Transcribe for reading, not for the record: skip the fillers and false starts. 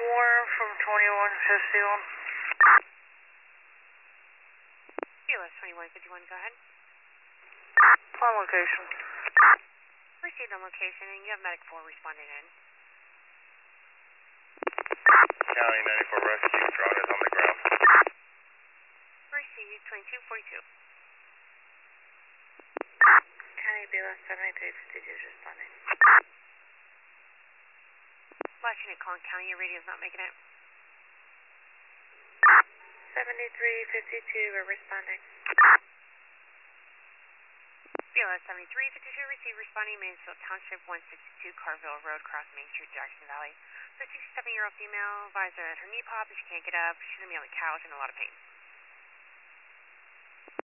Warren from 2151. BLS 2151, go ahead. On location. Received on location, and you have Medic 4 responding in. County 94 Rescue, drone is on the ground. Received 2242. County BLS 7352 is responding. Last unit calling county, your radio's not making it. 7352, we're responding. BLS 7352, receive responding Mansfield Township 162 Carville Road, cross Main Street, Jackson Valley. The 67-year-old female, visor at her knee pop, if she can't get up, she's going to be on the couch in a lot of pain.